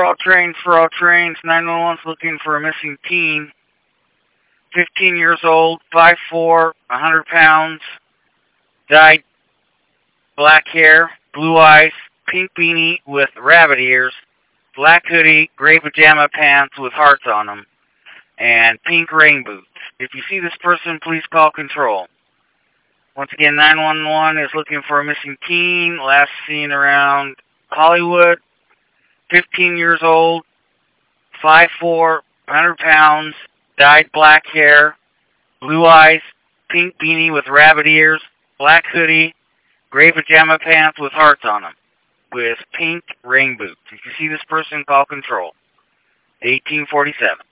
For all trains, 911's looking for a missing teen. 15 years old, 5'4", 100 pounds, dyed black hair, blue eyes, pink beanie with rabbit ears, black hoodie, gray pajama pants with hearts on them, and pink rain boots. If you see this person, please call control. Once again, 911 is looking for a missing teen, last seen around Hollywood, 15 years old, 5'4", 100 pounds, dyed black hair, blue eyes, pink beanie with rabbit ears, black hoodie, gray pajama pants with hearts on them, with pink rain boots. If you see this person, call control. 1847.